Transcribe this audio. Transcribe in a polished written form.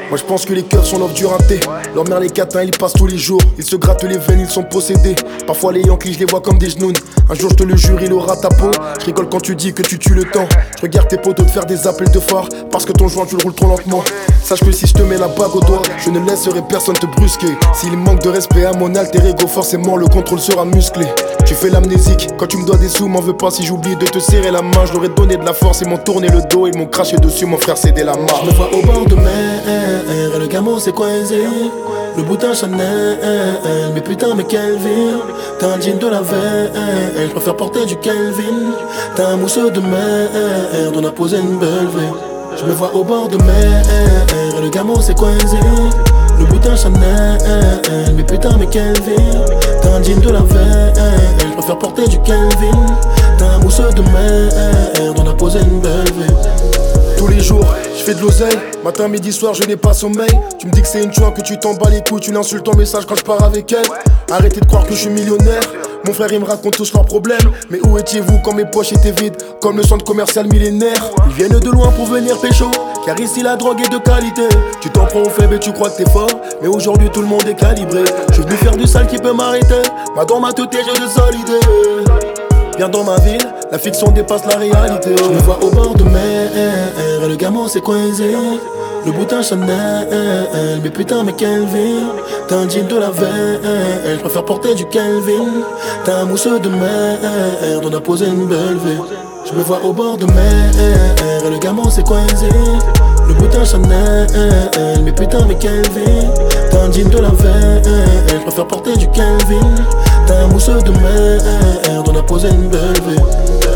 Moi je pense que les cœurs sont l'offre du raté. Leur mère les catins ils passent tous les jours. Ils se grattent les veines, ils sont possédés. Parfois les Yankees je les vois comme des genoux. Un jour je te le jure il aura ta peau. Je rigole quand tu dis que tu tues le temps. Je regarde tes potos te faire des appels de phare. Parce que ton joint tu le roules trop lentement. Sache que si je te mets la bague au doigt, je ne laisserai personne te brusquer. S'il manque de respect à mon alter ego, forcément le contrôle sera musclé. Tu fais l'amnésique, quand tu me dois des sous, m'en veux pas si j'oublie de te serrer la main. Je leur ai donné de la force, ils m'ont tourné le dos, ils m'ont craché dessus, mon frère cédé la marche. Je me vois au bord de mer, et le gamin c'est coincé. Le boutin Chanel, mais putain mais Kelvin. T'as un jean de la veille, je préfère porter du Kelvin. T'as un mousseux de mer, on a posé une belle vie. Je me vois au bord de mer, et le gamin c'est coincé. Le boutin Chanel, mais putain mais Kelvin. T'as un jean de la veille, je préfère porter du Kelvin. T'as un mousseux de mer, on a posé une belle vie. Tous les jours, je fais de l'oseille. Matin, midi, soir, je n'ai pas sommeil. Tu me dis que c'est une chouin, que tu t'en bats les couilles. Tu l'insultes en message quand je pars avec elle. Arrêtez de croire que je suis millionnaire. Mon frère, il me raconte tous leurs problèmes. Mais où étiez-vous quand mes poches étaient vides, comme le centre commercial millénaire? Ils viennent de loin pour venir pécho, car ici la drogue est de qualité. Tu t'en prends au faible et tu crois que t'es fort, mais aujourd'hui tout le monde est calibré. Je suis venu faire du sale qui peut m'arrêter. Moi dans ma tête j'ai de sales idées. Viens dans ma ville, la fiction dépasse la réalité. Je me vois au bord de mer, et le gamin c'est coincé. Le boutin Chanel, mais putain mais Kelvin. T'as un jean de la veille, je préfère porter du Kelvin. T'as un mousseux de mer, on a posé une belle vie. Je me vois au bord de mer, et le gamin c'est coincé. Le boutin Chanel, mais putain mais Kelvin. T'as un jean de la veille, je préfère porter du Kelvin. T'as un mousseux de mer, on a posé une belle vie.